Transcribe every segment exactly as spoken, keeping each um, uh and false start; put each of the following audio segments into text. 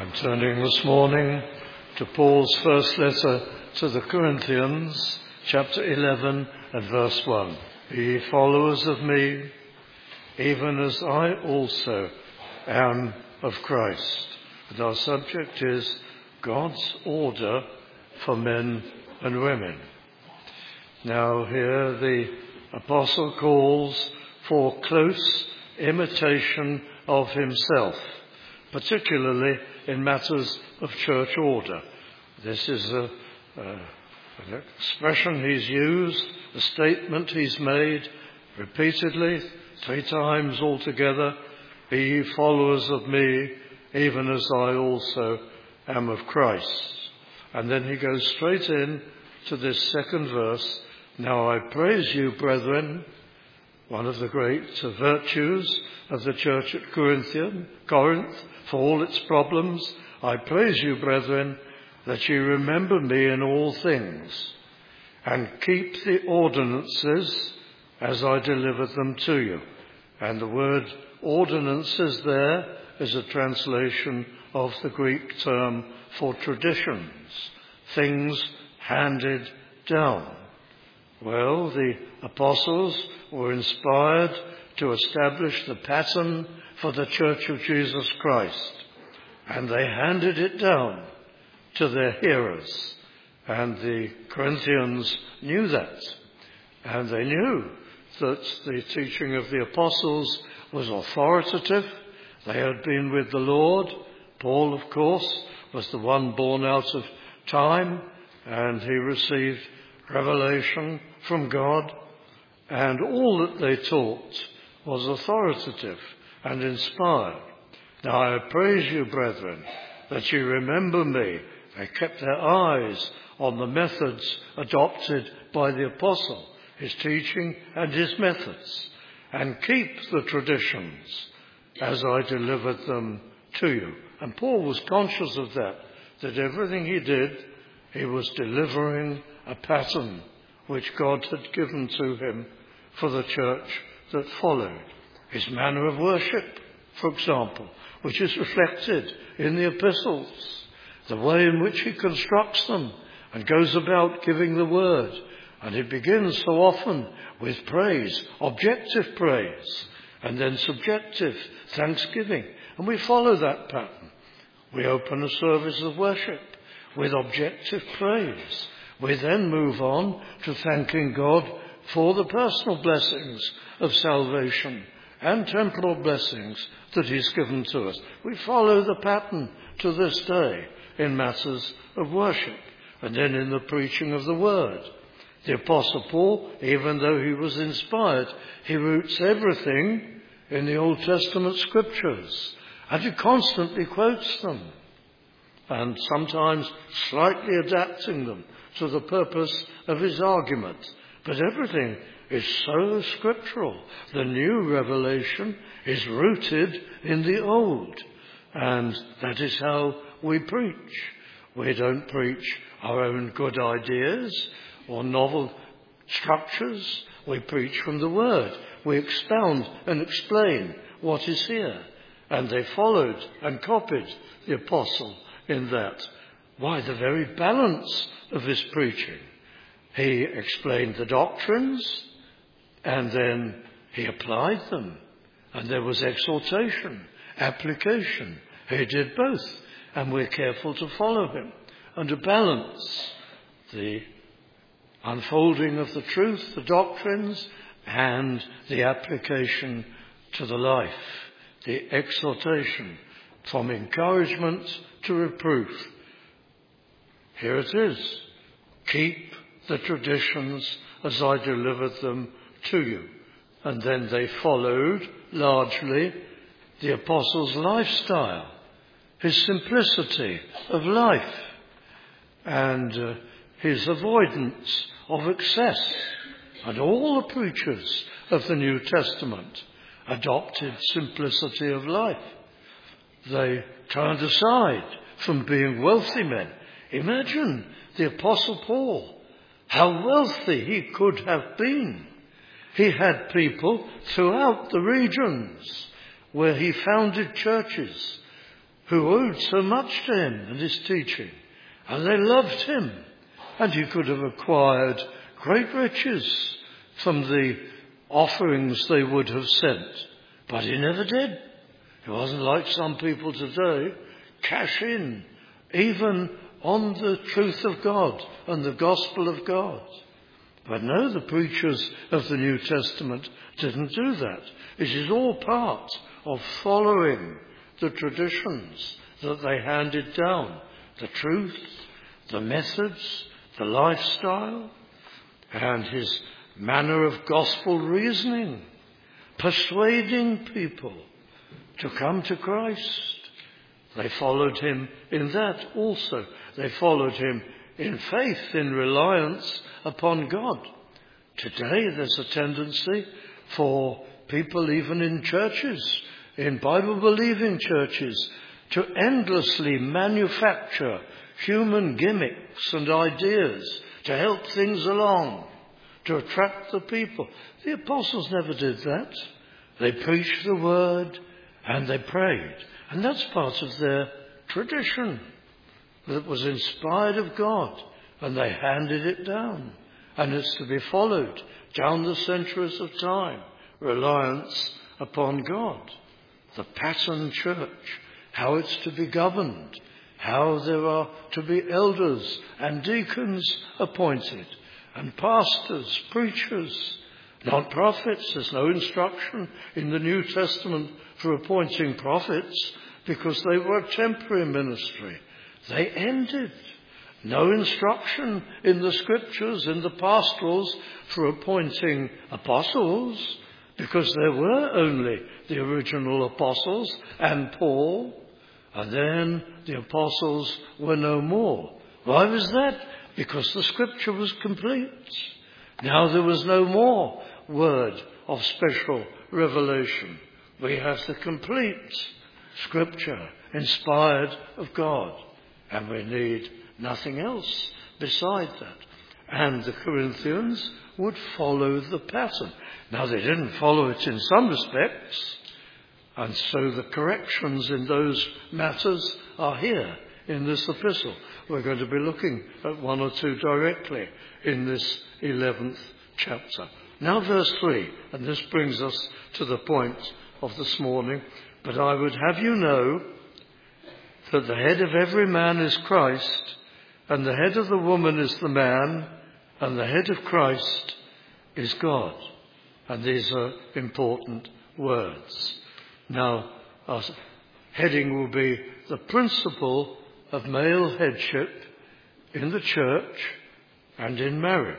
I'm turning this morning to Paul's first letter to the Corinthians, chapter eleven and verse one. Be followers of me, even as I also am of Christ. And our subject is God's order for men and women. Now here the apostle calls for close imitation of himself, particularly in matters of church order. This is a, a, an expression he's used, a statement he's made repeatedly, three times altogether. Be ye followers of me, even as I also am of Christ. And then he goes straight in to this second verse. Now I praise you, brethren, one of the great virtues of the church at Corinthian, Corinth, for all its problems. I praise you, brethren, that ye remember me in all things, and keep the ordinances as I delivered them to you. And the word ordinances there is a translation of the Greek term for traditions, things handed down. Well, the apostles were inspired to establish the pattern for the Church of Jesus Christ, and they handed it down to their hearers, and the Corinthians knew that, and they knew that the teaching of the apostles was authoritative. They had been with the Lord. Paul, of course, was the one born out of time, and he received revelation from God, and all that they taught was authoritative and inspired. Now I praise you, brethren, that you remember me. They kept their eyes on the methods adopted by the apostle, his teaching and his methods, and keep the traditions as I delivered them to you. And Paul was conscious of that, that everything he did, he was delivering a pattern which God had given to him for the church that followed. His manner of worship, for example, which is reflected in the epistles, the way in which he constructs them and goes about giving the word. And he begins so often with praise, objective praise, and then subjective thanksgiving. And we follow that pattern. We open a service of worship with objective praise. We then move on to thanking God for the personal blessings of salvation and temporal blessings that he's given to us. We follow the pattern to this day in matters of worship and then in the preaching of the word. The Apostle Paul, even though he was inspired, he roots everything in the Old Testament scriptures, and he constantly quotes them, and sometimes slightly adapting them to the purpose of his argument. But everything is so scriptural. The new revelation is rooted in the old. And that is how we preach. We don't preach our own good ideas or novel structures. We preach from the word. We expound and explain what is here. And they followed and copied the apostle in that. Why, the very balance of his preaching. He explained the doctrines, and then he applied them. And there was exhortation, application. He did both. And we're careful to follow him and to balance the unfolding of the truth, the doctrines, and the application to the life, the exhortation from encouragement to reproof. Here it is. Keep the traditions as I delivered them to you. And then they followed largely the apostle's lifestyle, his simplicity of life, and uh, his avoidance of excess. And all the preachers of the New Testament adopted simplicity of life. They turned aside from being wealthy men. Imagine the Apostle Paul, how wealthy he could have been. He had people throughout the regions where he founded churches who owed so much to him and his teaching, and they loved him, and he could have acquired great riches from the offerings they would have sent, but he never did. It wasn't like some people today, cash in, even on the truth of God and the gospel of God. But no, the preachers of the New Testament didn't do that. It is all part of following the traditions that they handed down, the truth, the methods, the lifestyle, and his manner of gospel reasoning, persuading people to come to Christ. They followed him in that also. They followed him in faith, in reliance upon God. Today there's a tendency for people even in churches, in Bible-believing churches, to endlessly manufacture human gimmicks and ideas to help things along, to attract the people. The apostles never did that. They preached the word and they prayed. And that's part of their tradition that was inspired of God, and they handed it down. And it's to be followed down the centuries of time. Reliance upon God. The pattern church, how it's to be governed, how there are to be elders and deacons appointed, and pastors, preachers, not prophets. There's no instruction in the New Testament for appointing prophets because they were a temporary ministry. They ended. No instruction in the scriptures, in the pastorals, for appointing apostles because there were only the original apostles and Paul, and then the apostles were no more. Why was that? Because the scripture was complete. Now there was no more word of special revelation. We have the complete scripture inspired of God, and we need nothing else beside that. And the Corinthians would follow the pattern. Now they didn't follow it in some respects, and so the corrections in those matters are here in this epistle. We're going to be looking at one or two directly in this eleventh chapter. Now verse three, and this brings us to the point of this morning. But I would have you know that the head of every man is Christ, and the head of the woman is the man, and the head of Christ is God. And these are important words. Now, our heading will be the principle of male headship in the church and in marriage.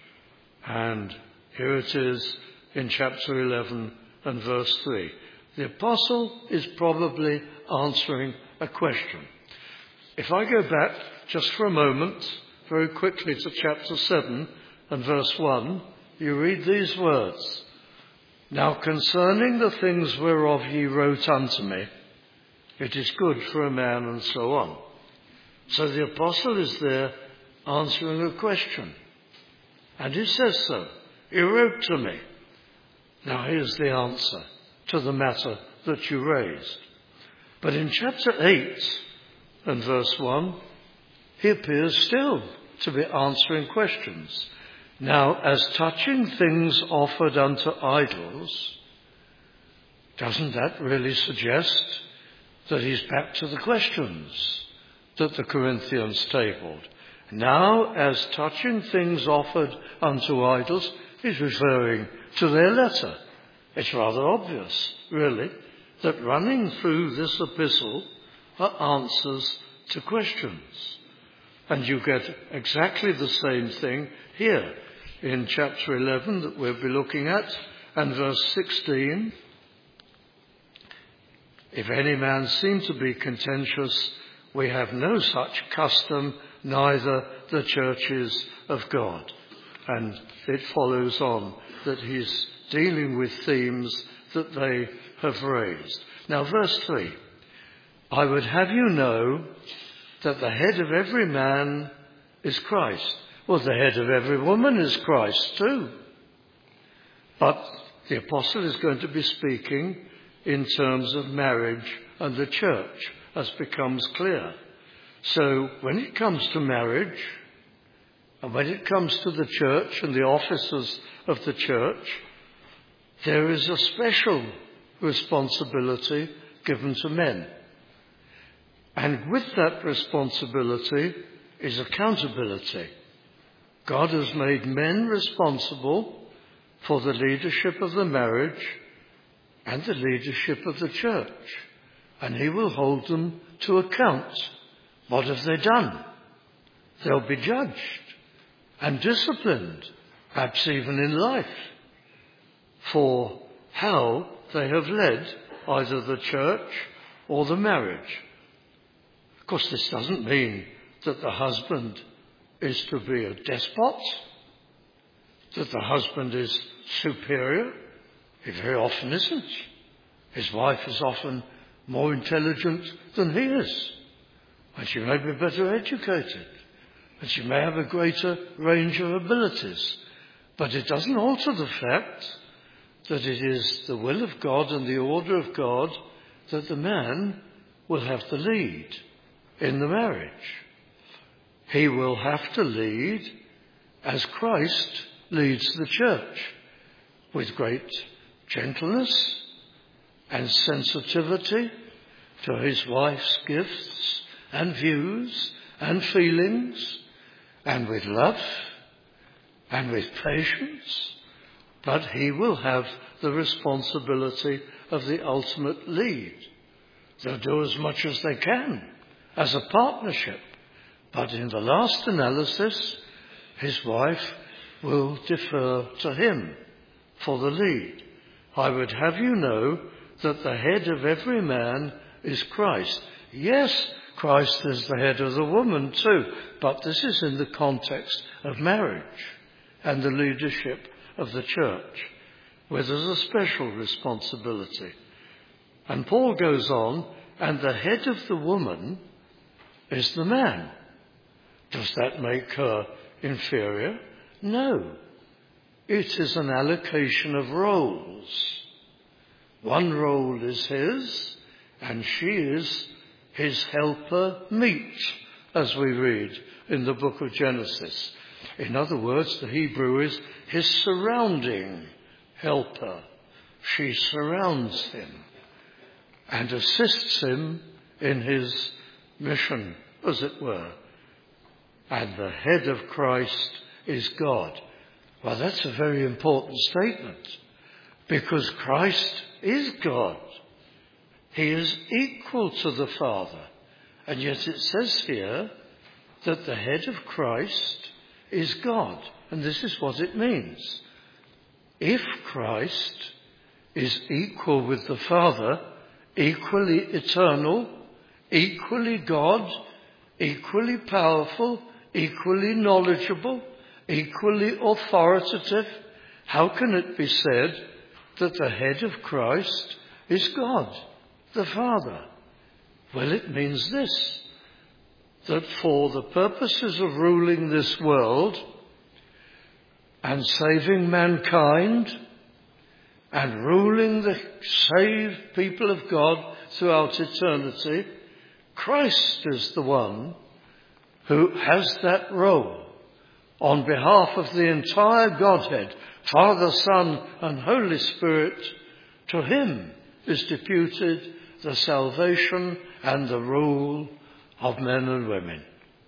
And here it is in chapter eleven and verse three. The apostle is probably answering a question. If I go back just for a moment, very quickly to chapter seven and verse one, you read these words. Now concerning the things whereof ye wrote unto me, it is good for a man, and so on. So the apostle is there answering a question. And he says so. He wrote to me. Now here's the answer to the matter that you raised. But in chapter eight and verse one, he appears still to be answering questions. Now, as touching things offered unto idols, doesn't that really suggest that he's back to the questions that the Corinthians tabled? Now, as touching things offered unto idols, he's referring to their letter. It's rather obvious, really, that running through this epistle are answers to questions. And you get exactly the same thing here in chapter eleven that we'll be looking at, and verse sixteen. If any man seem to be contentious, we have no such custom, neither the churches of God. And it follows on that he's dealing with themes that they have raised. Now verse three. I would have you know that the head of every man is Christ. Well, the head of every woman is Christ too. But the apostle is going to be speaking in terms of marriage and the church. as becomes clear. So when it comes to marriage, and when it comes to the church and the offices of the church, there is a special responsibility given to men. And with that responsibility is accountability. God has made men responsible for the leadership of the marriage and the leadership of the church. And he will hold them to account. What have they done? They'll be judged and disciplined, perhaps even in life, for how they have led either the church or the marriage. Of course, this doesn't mean that the husband is to be a despot, that the husband is superior. He very often isn't. His wife is often more intelligent than he is, and she may be better educated, and she may have a greater range of abilities. But it doesn't alter the fact that it is the will of God and the order of God that the man will have the lead in the marriage. He will have to lead as Christ leads the church, with great gentleness and sensitivity to his wife's gifts and views and feelings, and with love and with patience. But he will have the responsibility of the ultimate lead. They'll do as much as they can as a partnership, but in the last analysis, his wife will defer to him for the lead. I would have you know that the head of every man is Christ. Yes, Christ is the head of the woman too, but this is in the context of marriage and the leadership of the church, where there's a special responsibility. And Paul goes on, and the head of the woman is the man. Does that make her inferior? No. It is an allocation of roles. One role is his, and she is his helper meet, as we read in the book of Genesis. In other words, the Hebrew is his surrounding helper. She surrounds him and assists him in his mission, as it were. And the head of Christ is God. Well, that's a very important statement, because Christ is God. He is equal to the Father. And yet it says here that the head of Christ is God. And this is what it means. If Christ is equal with the Father, equally eternal, equally God, equally powerful, equally knowledgeable, equally authoritative, how can it be said that the head of Christ is God, the Father? Well, it means this, that for the purposes of ruling this world and saving mankind and ruling the saved people of God throughout eternity, Christ is the one who has that role on behalf of the entire Godhead, Father, Son, and Holy Spirit. To him is deputed the salvation and the rule of men and women.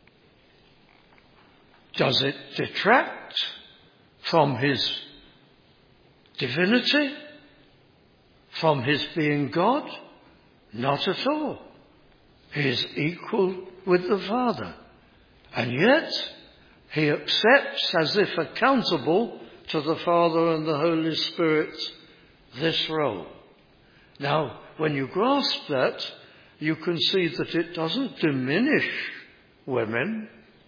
Does it detract from his divinity, from his being God? Not at all. He is equal with the Father. And yet, he accepts, as if accountable to the Father and the Holy Spirit, this role. Now, when you grasp that, you can see that it doesn't diminish women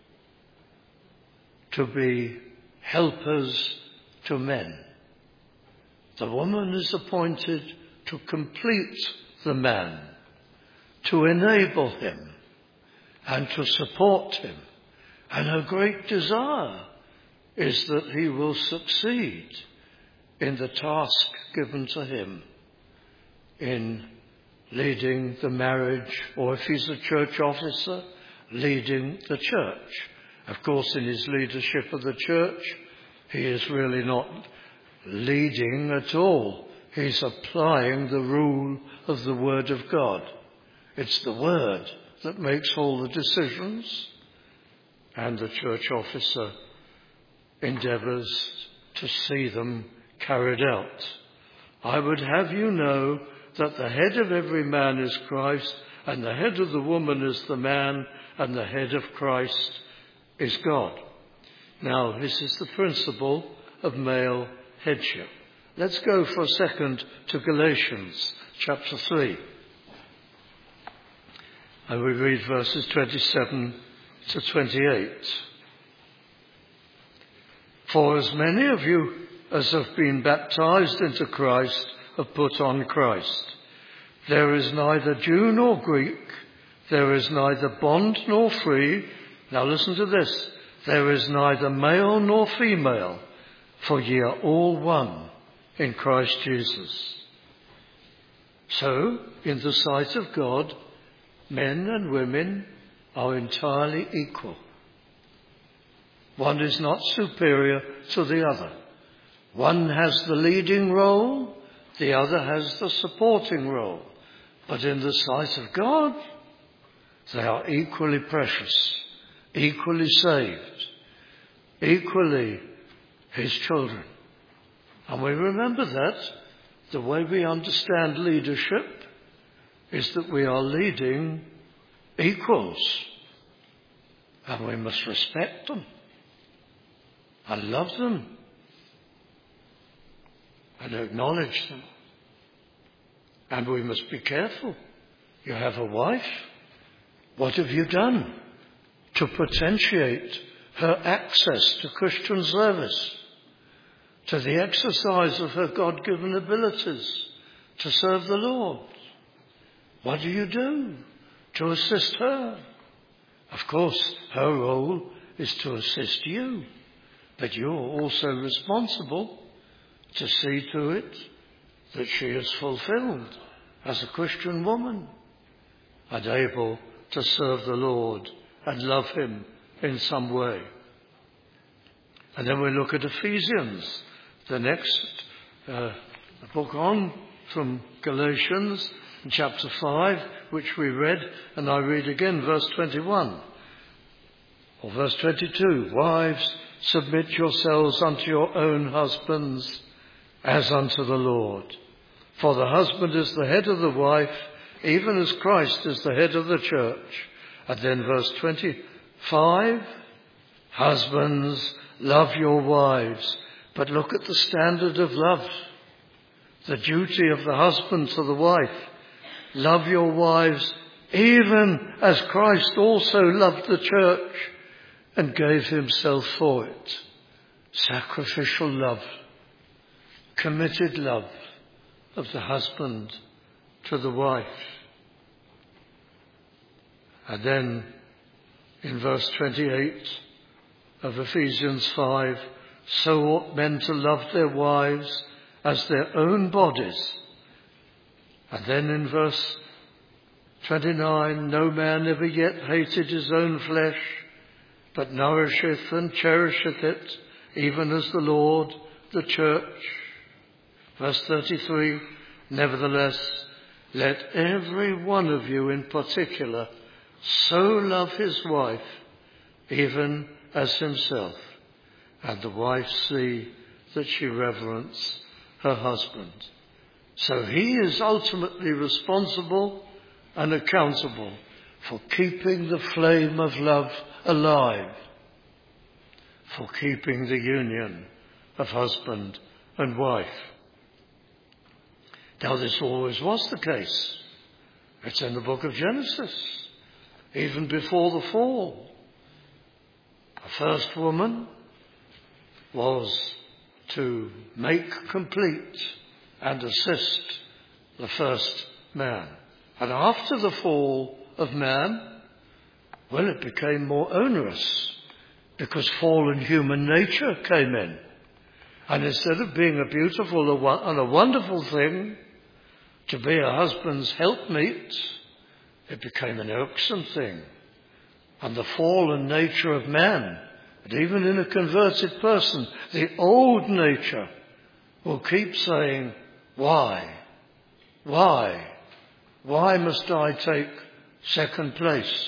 to be helpers to men. The woman is appointed to complete the man, to enable him, and to support him. And her great desire is that he will succeed in the task given to him in leading the marriage, or if he's a church officer, leading the church. Of course, in his leadership of the church, he is really not leading at all. He's applying the rule of the Word of God. It's the Word that makes all the decisions, and the church officer endeavours to see them carried out. I would have you know that the head of every man is Christ, and the head of the woman is the man, and the head of Christ is God. Now, this is the principle of male headship. Let's go for a second to Galatians chapter three. And we read verses twenty-seven to twenty-eight. For as many of you as have been baptized into Christ have put on Christ. There is neither Jew nor Greek, there is neither bond nor free. Now listen to this. There is neither male nor female, for ye are all one in Christ Jesus. So, in the sight of God, men and women are entirely equal. One is not superior to the other. One has the leading role, the other has the supporting role. But in the sight of God, they are equally precious, equally saved, equally his children. And we remember that the way we understand leadership is that we are leading equals, and we must respect them and love them and acknowledge them. And we must be careful. You have a wife. What have you done to potentiate her access to Christian service, to the exercise of her God-given abilities to serve the Lord? What do you do to assist her? Of course, her role is to assist you, but you're also responsible to see to it that she is fulfilled as a Christian woman and able to serve the Lord and love him in some way. And then we look at Ephesians, the next uh, book on from Galatians, in chapter five, which we read, and I read again verse twenty-one, or verse twenty-two. Wives, submit yourselves unto your own husbands as unto the Lord. For the husband is the head of the wife, even as Christ is the head of the church. And then verse twenty-five, husbands, love your wives. But look at the standard of love, the duty of the husband to the wife. Love your wives even as Christ also loved the church and gave himself for it. Sacrificial love, committed love of the husband to the wife. And then in verse twenty-eight of Ephesians five, so ought men to love their wives as their own bodies. And then in verse twenty-nine, no man ever yet hated his own flesh, but nourisheth and cherisheth it, even as the Lord the church. Verse thirty-three, nevertheless, let every one of you in particular so love his wife, even as himself, and the wife see that she reverence her husband. So he is ultimately responsible and accountable for keeping the flame of love alive, for keeping the union of husband and wife. Now, this always was the case. It's in the book of Genesis, even before the fall. The first woman was to make complete and assist the first man. And after the fall of man, well, it became more onerous because fallen human nature came in. And instead of being a beautiful and a wonderful thing, to be a husband's helpmeet, it became an irksome thing. And the fallen nature of man, and even in a converted person, the old nature will keep saying, why? Why? Why must I take second place?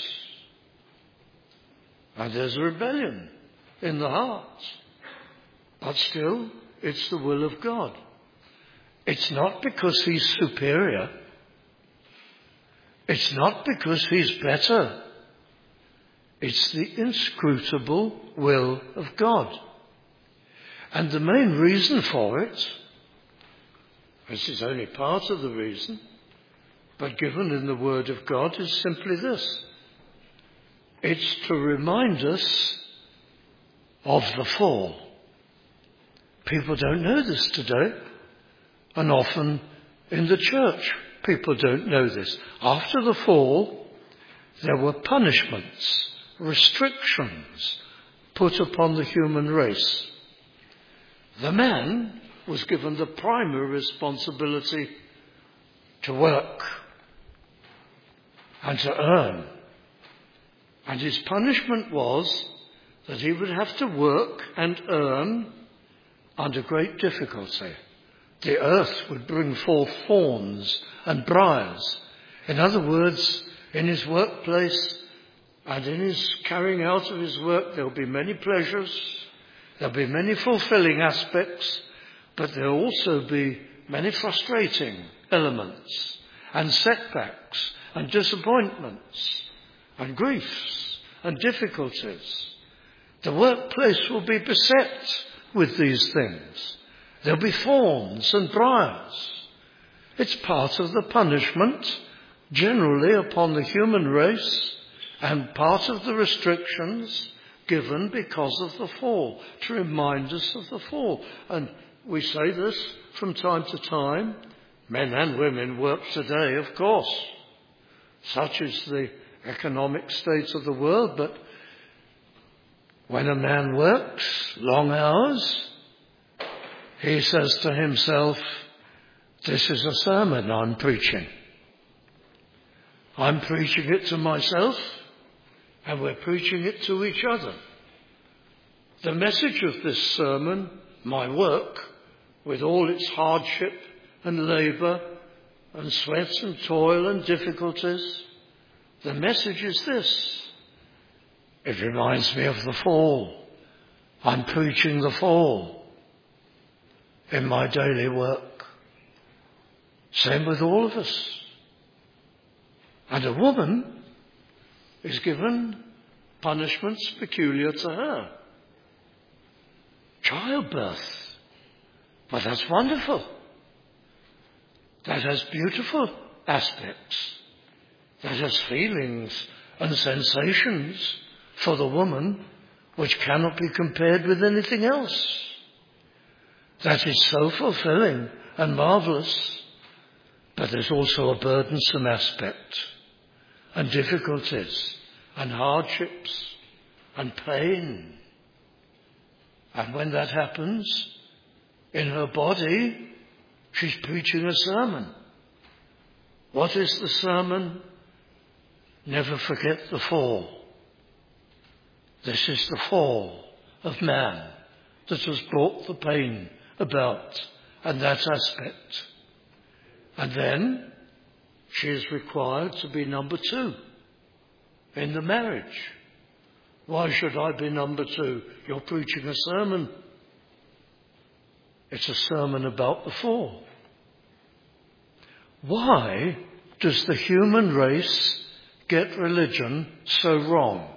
And there's a rebellion in the heart. But still, it's the will of God. It's not because he's superior. It's not because he's better. It's the inscrutable will of God. And the main reason for it, this is only part of the reason, but given in the Word of God, is simply this. It's to remind us of the fall. People don't know this today, and often in the church people don't know this. After the fall, there were punishments, restrictions put upon the human race. The man was given the primary responsibility to work and to earn. And his punishment was that he would have to work and earn under great difficulty. The earth would bring forth thorns and briars. In other words, in his workplace and in his carrying out of his work, there will be many pleasures, there will be many fulfilling aspects, but there will also be many frustrating elements and setbacks and disappointments and griefs and difficulties. The workplace will be beset with these things. There'll be thorns and briars. It's part of the punishment generally upon the human race and part of the restrictions given because of the fall, to remind us of the fall. And we say this from time to time. Men and women work today, of course. Such is the economic state of the world, but when a man works long hours, he says to himself, this is a sermon I'm preaching. I'm preaching it to myself, and we're preaching it to each other. The message of this sermon, my work, with all its hardship and labour and sweat and toil and difficulties, the message is this. It reminds me of the fall. I'm preaching the fall in my daily work. Same with all of us. And a woman is given punishments peculiar to her. Childbirth. But that's wonderful. That has beautiful aspects. That has feelings and sensations for the woman which cannot be compared with anything else. That is so fulfilling and marvellous. But there's also a burdensome aspect, and difficulties, and hardships, and pain. And when that happens, in her body, she's preaching a sermon. What is the sermon? Never forget the fall. This is the fall of man that has brought the pain about, and that aspect. And then she is required to be number two in the marriage. Why should I be number two? You're preaching a sermon. It's a sermon about the fall. Why does the human race get religion so wrong?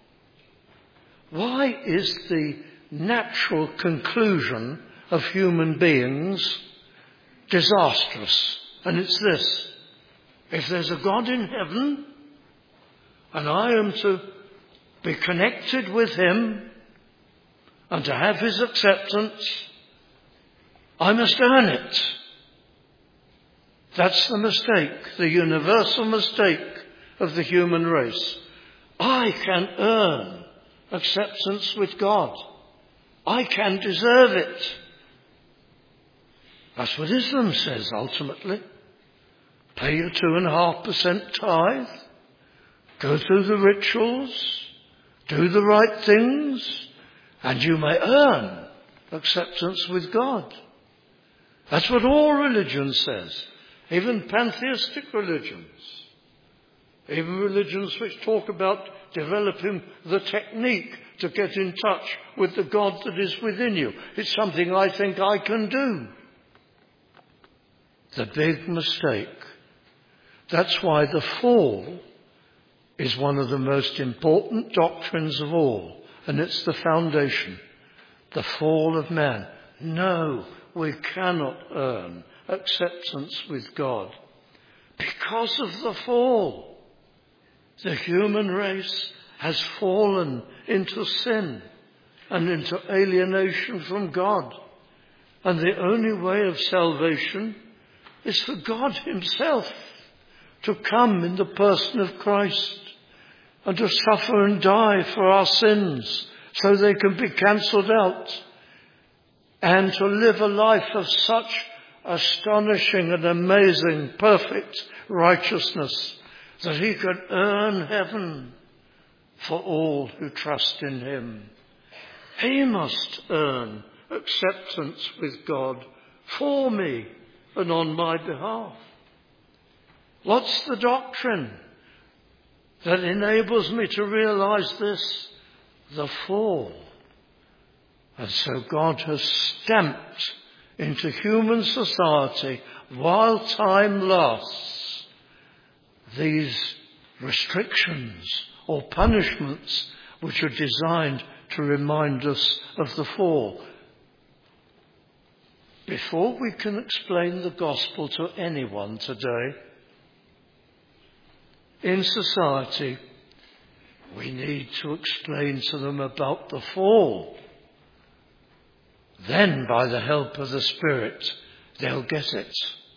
Why is the natural conclusion of human beings disastrous? And it's this. If there's a God in heaven, and I am to be connected with him, and to have his acceptance, I must earn it. That's the mistake, the universal mistake of the human race. I can earn acceptance with God. I can deserve it. That's what Islam says ultimately. pay your two and a half percent tithe, go through the rituals, do the right things, and you may earn acceptance with God. That's what all religion says, even pantheistic religions, even religions which talk about developing the technique to get in touch with the God that is within you. It's something I think I can do. The big mistake. That's why the fall is one of the most important doctrines of all, and it's the foundation. The fall of man. No, we cannot earn acceptance with God because of the fall. The human race has fallen into sin and into alienation from God. And the only way of salvation is for God himself to come in the person of Christ and to suffer and die for our sins so they can be cancelled out, and to live a life of such astonishing and amazing, perfect righteousness that he could earn heaven for all who trust in him. He must earn acceptance with God for me and on my behalf. What's the doctrine that enables me to realize this? The fall. And so God has stamped into human society, while time lasts, these restrictions or punishments which are designed to remind us of the fall. Before we can explain the gospel to anyone today, in society, we need to explain to them about the fall. Then, by the help of the Spirit, they'll get it.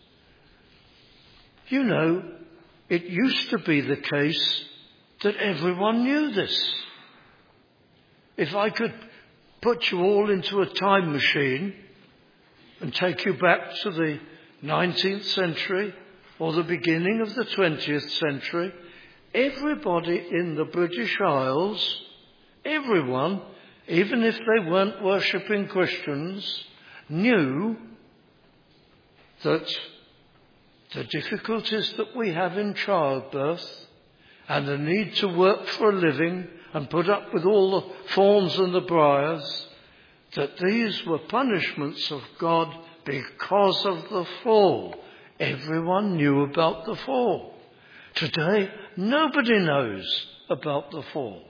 You know, it used to be the case that everyone knew this. If I could put you all into a time machine and take you back to the nineteenth century or the beginning of the twentieth century, everybody in the British Isles, everyone, even if they weren't worshipping Christians, knew that the difficulties that we have in childbirth and the need to work for a living and put up with all the thorns and the briars, that these were punishments of God because of the fall. Everyone knew about the fall. Today, nobody knows about the fall.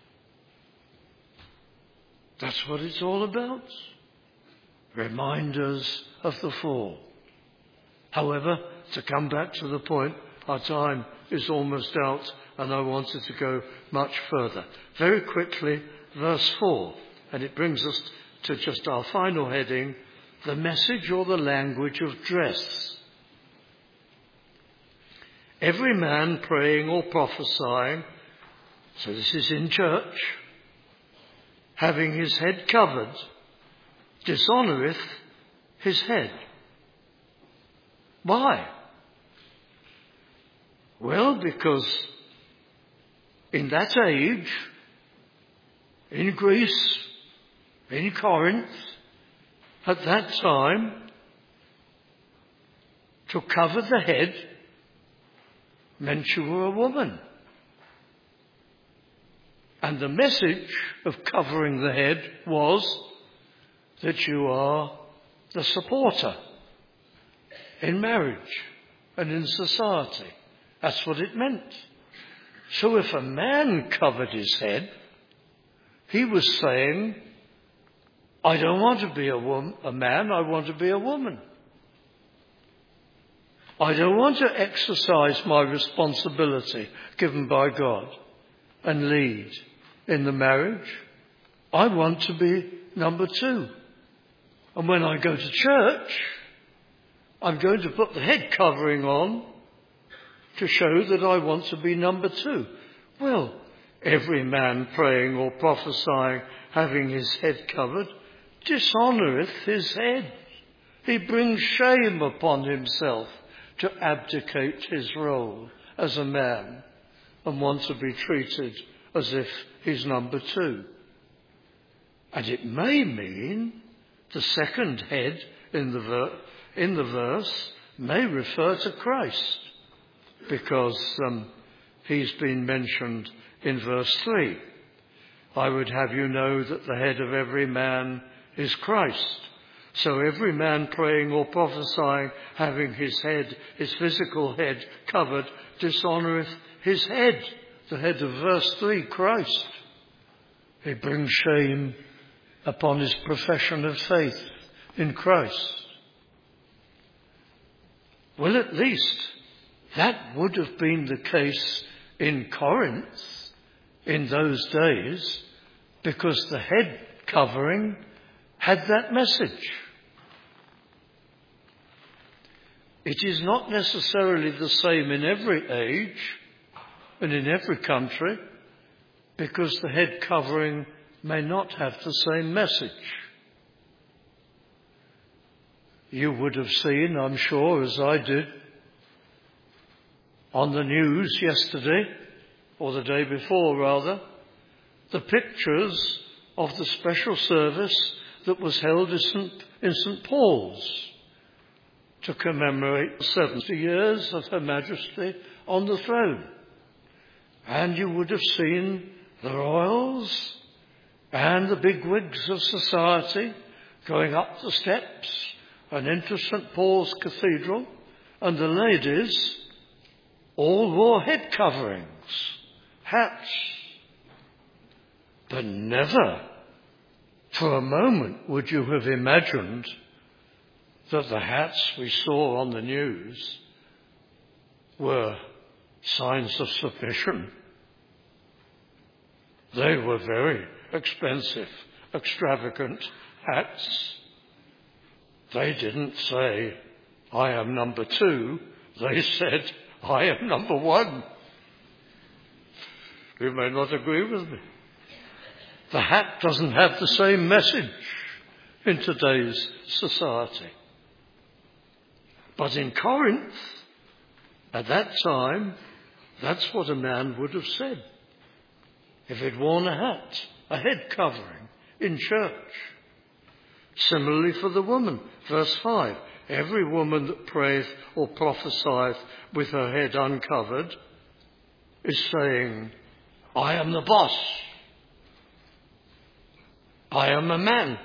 That's what it's all about. Reminders of the fall. However, to come back to the point, our time is almost out and I wanted to go much further. Very quickly, verse four, and it brings us to just our final heading, the message or the language of dress. Every man praying or prophesying, so this is in church, having his head covered, dishonoureth his head. Why? Well, because in that age, in Greece, in Corinth, at that time, to cover the head meant you were a woman. And the message of covering the head was that you are the supporter in marriage and in society. That's what it meant. So if a man covered his head, he was saying, I don't want to be a, woman, a man, I want to be a woman. I don't want to exercise my responsibility given by God and lead in the marriage. I want to be number two. And when I go to church, I'm going to put the head covering on to show that I want to be number two. Well, every man praying or prophesying, having his head covered, dishonoureth his head. He brings shame upon himself to abdicate his role as a man and want to be treated as if he's number two. And it may mean the second head in the, ver- in the verse may refer to Christ, because um, he's been mentioned in verse three. I would have you know that the head of every man is Christ. So every man praying or prophesying, having his head, his physical head covered, dishonoureth his head, the head of verse three, Christ. He brings shame upon his profession of faith in Christ. Well, at least that would have been the case in Corinth in those days, because the head covering had that message. It is not necessarily the same in every age and in every country, because the head covering may not have the same message. You would have seen, I'm sure, as I did, on the news yesterday, or the day before rather, the pictures of the special service that was held in Saint Paul's to commemorate seventy years of Her Majesty on the throne. And you would have seen the royals and the bigwigs of society going up the steps and into Saint Paul's Cathedral, and the ladies all wore head coverings, hats. But never for a moment would you have imagined that the hats we saw on the news were signs of submission. They were very expensive, extravagant hats. They didn't say, I am number two. They said, I am number one. You may not agree with me. The hat doesn't have the same message in today's society. But in Corinth, at that time, that's what a man would have said if he'd worn a hat, a head covering in church. Similarly for the woman, verse five, every woman that prayeth or prophesieth with her head uncovered is saying, I am the boss. I am a man.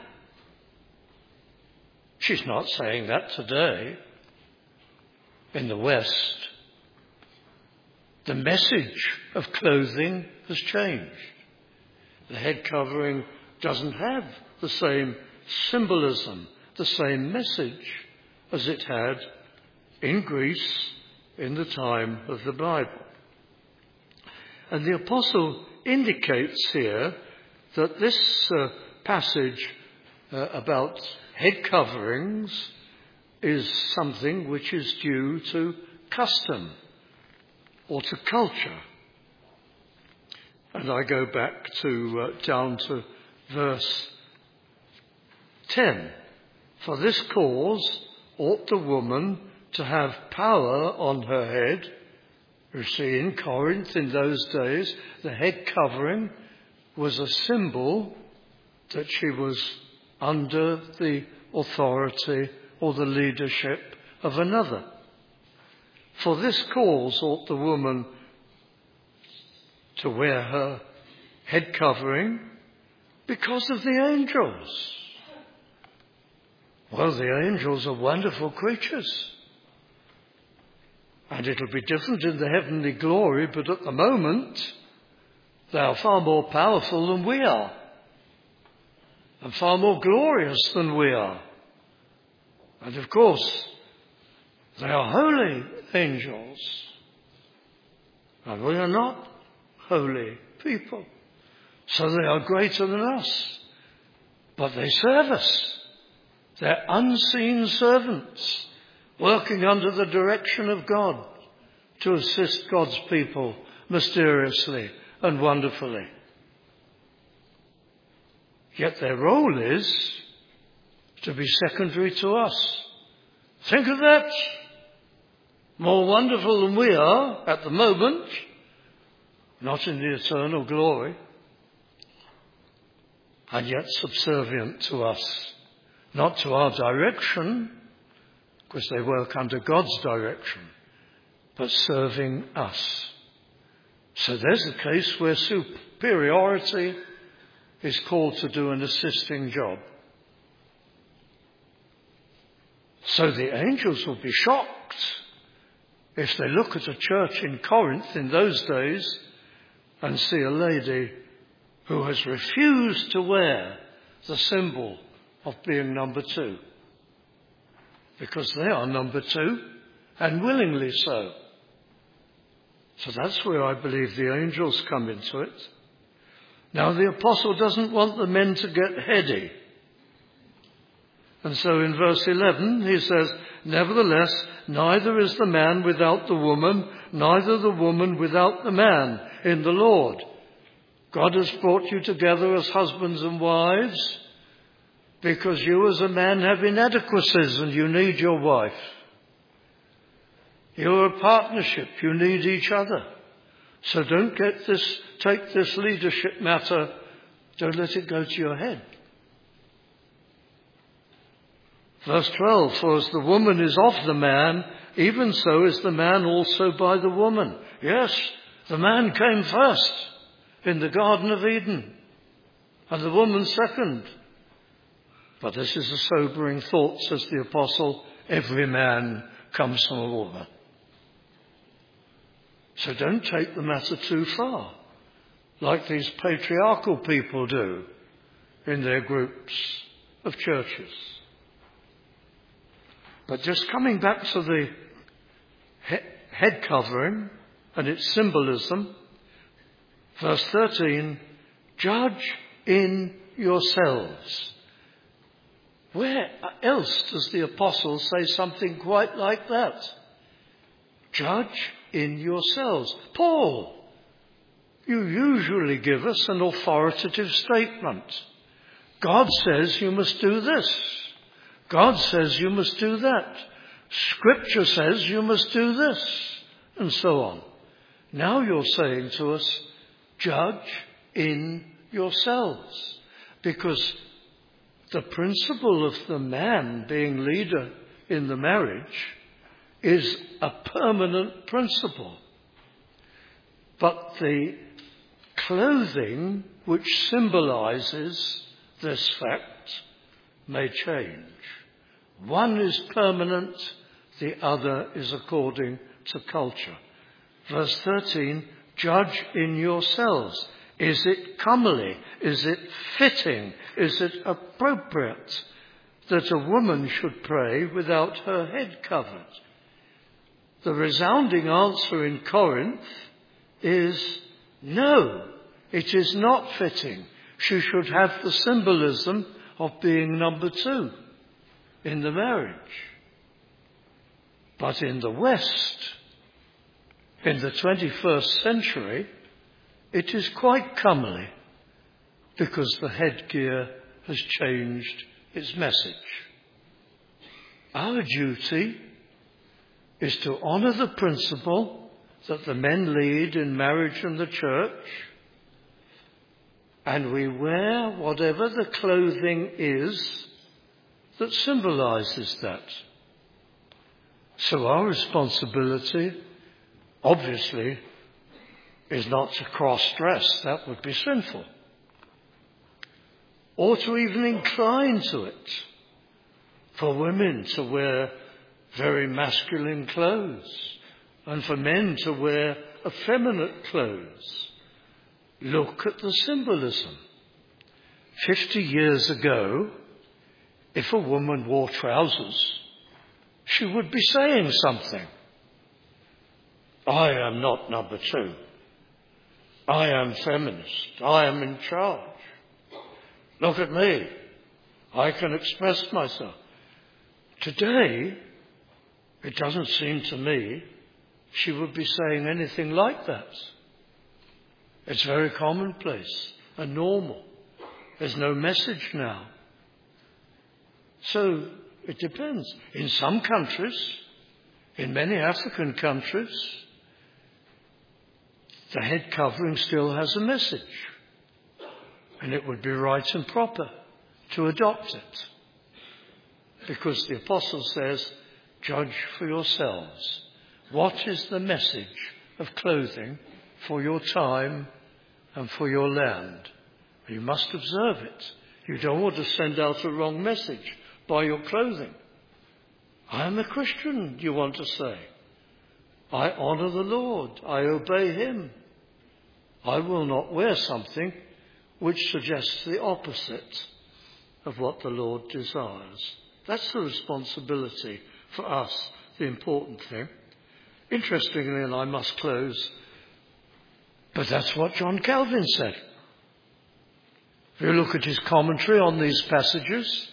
She's not saying that today. In the West, the message of clothing has changed. The head covering doesn't have the same symbolism, the same message as it had in Greece in the time of the Bible. And the apostle indicates here that this uh, passage uh, about head coverings is something which is due to custom or to culture. And I go back to uh, down to verse ten. For this cause ought the woman to have power on her head. You see, in Corinth in those days, the head covering was a symbol that she was under the authority or the leadership of another. For this cause ought the woman to wear her head covering because of the angels. Well, the angels are wonderful creatures. And it'll be different in the heavenly glory, but at the moment, they are far more powerful than we are. And far more glorious than we are. And of course, they are holy angels. And we are not holy people. So they are greater than us. But they serve us. They're unseen servants, working under the direction of God to assist God's people mysteriously and wonderfully. Yet their role is to be secondary to us. Think of that. more wonderful than we are at the moment, not in the eternal glory, and yet subservient to us, not to our direction, because they work under God's direction, but serving us. So there's a case where superiority is called to do an assisting job. So the angels will be shocked if they look at a church in Corinth in those days and see a lady who has refused to wear the symbol of being number two. Because they are number two, and willingly so. So that's where I believe the angels come into it. Now the apostle doesn't want the men to get heady. And so in verse eleven he says, nevertheless, neither is the man without the woman, neither the woman without the man in the Lord. God has brought you together as husbands and wives, because you as a man have inadequacies and you need your wife. You're a partnership, you need each other. So don't get this, take this leadership matter, don't let it go to your head. Verse twelve, for as the woman is of the man, even so is the man also by the woman. Yes, the man came first in the Garden of Eden, and the woman second. But this is a sobering thought, says the apostle, every man comes from a woman. So don't take the matter too far, like these patriarchal people do in their groups of churches. But just coming back to the he- head covering and its symbolism, verse thirteen, judge in yourselves. Where else does the apostle say something quite like that? Judge in yourselves. Paul, you usually give us an authoritative statement. God says you must do this. God says you must do that. Scripture says you must do this, and so on. Now you're saying to us, judge in yourselves. Because the principle of the man being leader in the marriage is a permanent principle. But the clothing which symbolizes this fact may change. One is permanent, the other is according to culture. Verse thirteen, judge in yourselves. Is it comely? Is it fitting? Is it appropriate that a woman should pray without her head covered? The resounding answer in Corinth is no, it is not fitting. She should have the symbolism of being number two in the marriage. But in the West, in the twenty-first century, it is quite comely because the headgear has changed its message. Our duty is to honour the principle that the men lead in marriage and the church, and we wear whatever the clothing is that symbolises that. So our responsibility, obviously, is not to cross-dress. That would be sinful. Or to even incline to it. For women to wear very masculine clothes, and for men to wear effeminate clothes. Look at the symbolism. Fifty years ago, if a woman wore trousers, she would be saying something. I am not number two. I am feminist. I am in charge. Look at me. I can express myself. Today, it doesn't seem to me she would be saying anything like that. It's very commonplace and normal. There's no message now. So it depends. In some countries, In many African countries, the head covering still has a message, and it would be right and proper to adopt it, because the apostle says, judge for yourselves. What is the message of clothing for your time and for your land? You must observe it. You don't want to send out a wrong message by your clothing. I am a Christian, you want to say. I honour the Lord. I obey him. I will not wear something which suggests the opposite of what the Lord desires. That's the responsibility for us, the important thing. Interestingly, and I must close, but that's what John Calvin said. If you look at his commentary on these passages,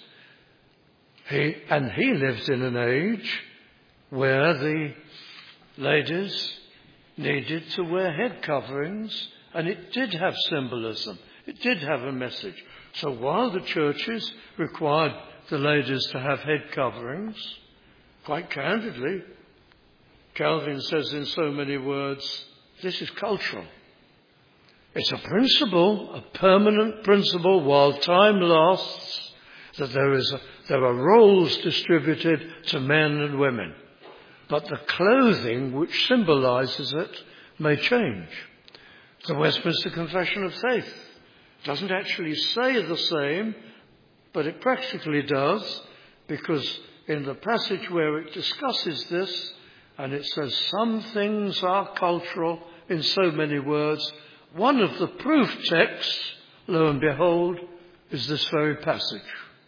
he, and he lived in an age where the ladies needed to wear head coverings, and it did have symbolism. It did have a message. So while the churches required the ladies to have head coverings, quite candidly, Calvin says in so many words, this is cultural. It's a principle, a permanent principle while time lasts, that there is a, there are roles distributed to men and women. But the clothing which symbolises it may change. The Westminster Confession of Faith doesn't actually say the same, but it practically does, because in the passage where it discusses this, and it says some things are cultural in so many words, one of the proof texts, lo and behold, is this very passage.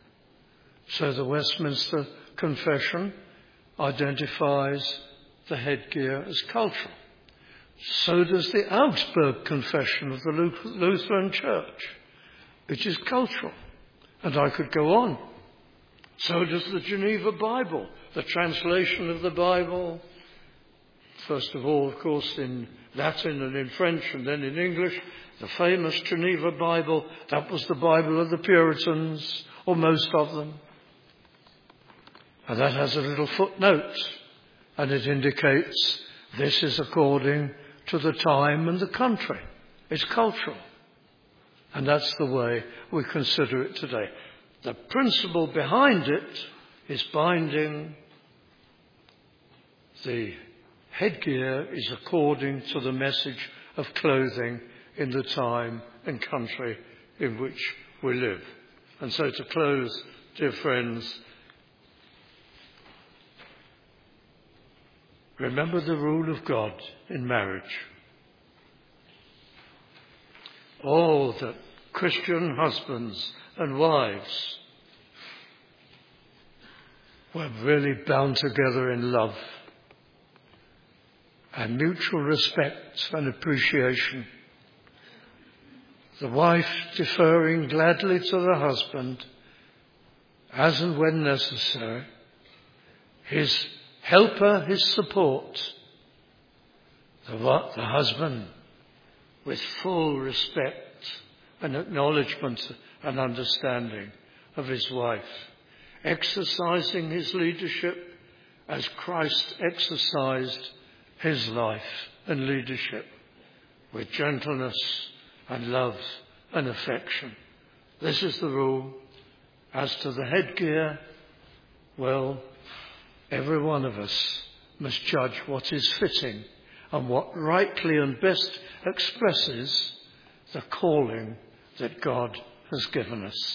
So the Westminster Confession identifies the headgear as cultural. So does the Augsburg Confession of the Lutheran Church, which is cultural. And I could go on. So does the Geneva Bible, the translation of the Bible, first of all, of course, in Latin and in French and then in English. The famous Geneva Bible, that was the Bible of the Puritans, or most of them. And that has a little footnote, and it indicates this is according to the time and the country. It's cultural. And that's the way we consider it today. The principle behind it is binding. The headgear is according to the message of clothing in the time and country in which we live. And so to close, dear friends, remember the rule of God in marriage. Oh, that Christian husbands and wives were really bound together in love and mutual respect and appreciation. The wife deferring gladly to the husband as and when necessary, his helper, his support. The, the husband with full respect and acknowledgement and understanding of his wife, exercising his leadership as Christ exercised his life and leadership, with gentleness and love and affection. This is the rule. As to the headgear, well, every one of us must judge what is fitting and what rightly and best expresses the calling that God has given us.